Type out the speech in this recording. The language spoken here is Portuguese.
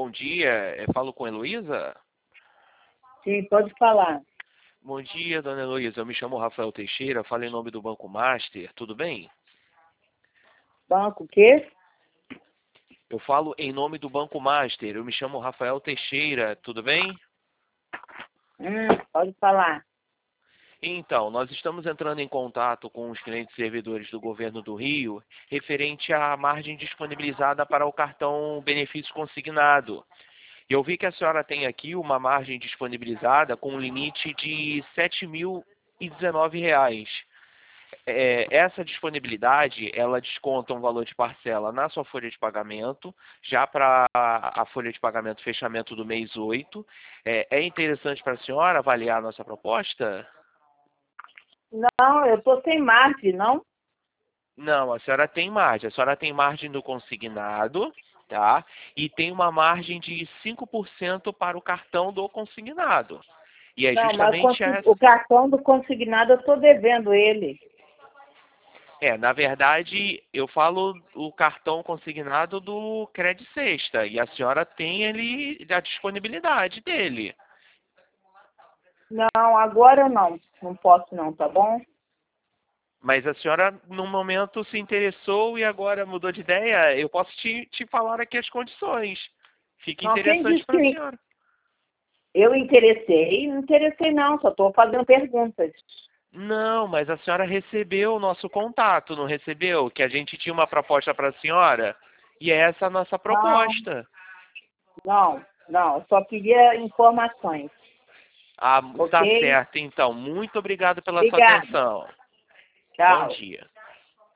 bom dia. Falo com a Heloísa? Sim, pode falar. Bom dia, dona Heloísa. Eu me chamo Rafael Teixeira, falo em nome do Banco Master. Tudo bem? Banco o quê? Eu falo em nome do Banco Master. Eu me chamo Rafael Teixeira. Tudo bem? Pode falar. Então, nós estamos entrando em contato com os clientes servidores do Governo do Rio referente à margem disponibilizada para o cartão benefício consignado. Eu vi que a senhora tem aqui uma margem disponibilizada com um limite de R$ 7.019. Essa disponibilidade, ela desconta um valor de parcela na sua folha de pagamento, já para a folha de pagamento fechamento do mês 8. É interessante para a senhora avaliar a nossa proposta? Não, eu estou sem margem, não? Não, a senhora tem margem. A senhora tem margem do consignado, tá? E tem uma margem de 5% para o cartão do consignado. E é Não, mas justamente essa. o cartão do consignado eu estou devendo ele. Na verdade, eu falo o cartão consignado do Credit Sexta. E a senhora tem ali a disponibilidade dele. Não, agora não. Não posso não, tá bom? Mas a senhora, no momento, se interessou e agora mudou de ideia. Eu posso te falar aqui as condições. Fica Não, quem interessante disse para a que senhora. eu interessei? Não interessei não, só estou fazendo perguntas. Não, mas a senhora recebeu o nosso contato, não recebeu? Que a gente tinha uma proposta para a senhora? E é essa a nossa Não, proposta. não, eu só queria informações, Ah, tá ok? certo, então. Muito obrigado pela sua Obrigada. atenção. Bom Tchau. dia.